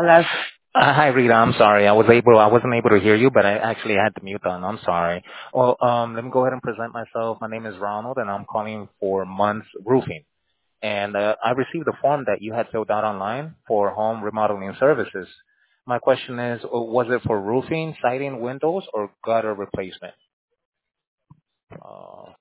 Hello. Hi, Rita. I'm sorry. I wasn't able to hear you, but I actually had the mute on. I'm sorry. Well, let me go ahead and present myself. My name is Ronald, and I'm calling for Munns Roofing. And I received a form that you had filled out online for home remodeling services. My question is, was it for roofing, siding, windows, or gutter replacement?